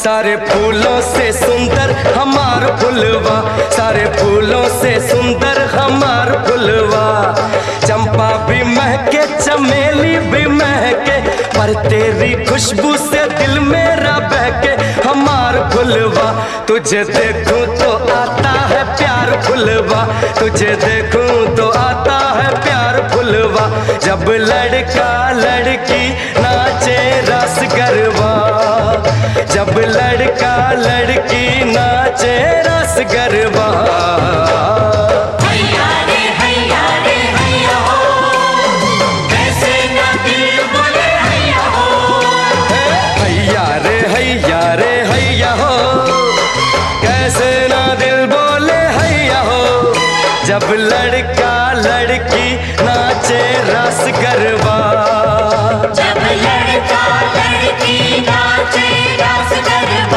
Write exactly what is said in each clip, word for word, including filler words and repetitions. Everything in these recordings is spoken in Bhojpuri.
सारे फूलों से सुंदर हमार फुलवा, सारे फूलों से सुंदर हमार फुलवा। चंपा भी महके चमेली भी महके, पर तेरी खुशबू से दिल मेरा बहके हमार फुलवा। तुझे देखूं तो आता है प्यार फुलवा, तुझे देखूं तो आता है प्यार फुलवा। जब लड़का लड़की नाचे रस गरबा, जब लड़का लड़की नाचे रस गरबा। हैया रे हैया रे हैया हो, कैसे ना दिल बोले हैया हो। हैया रे हैया रे हैया हो, कैसे ना दिल बोले हैया हो। जब लड़का लड़की नाचे रस गरबा, जब लड़का लड़की नाचे रस गरबा।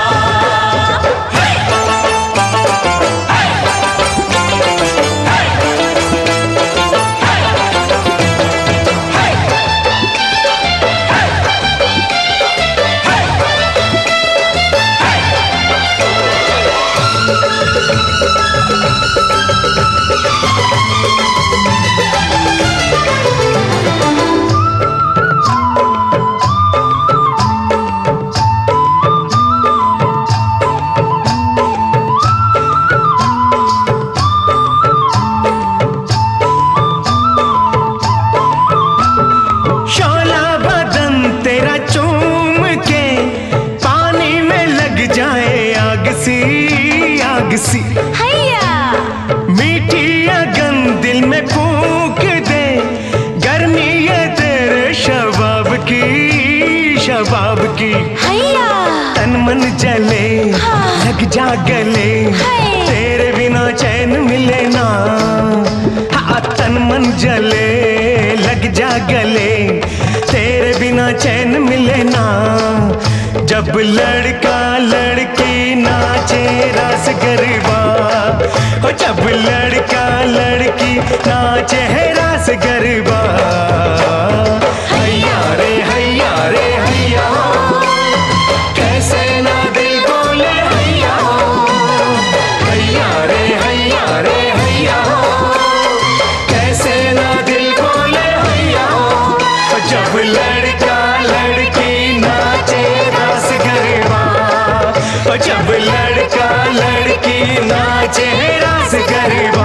सी हैया मीठी अगन दिल में फूंक दे, गर्मी है तेरे शबाब की शबाब की। हैया तन मन जले हाँ। लग जा गले, तेरे बिना चैन मिले ना। हाँ तन मन जले लग जा गले, तेरे बिना चैन मिले ना। जब लड़का लड़की नाचे रस गरबा, हो जब लड़का लड़की नाचे है रस गरबा। हैया रे हैया रे हैया हो, कैसे ना दिल बोले हैया हो। हैया रे हैया रे हैया हो, कैसे ना दिल बोले हैया हो। जब लड़का लड़की नाचे रस गरबा, जब लड़का लड़की नाचे रस गरबा।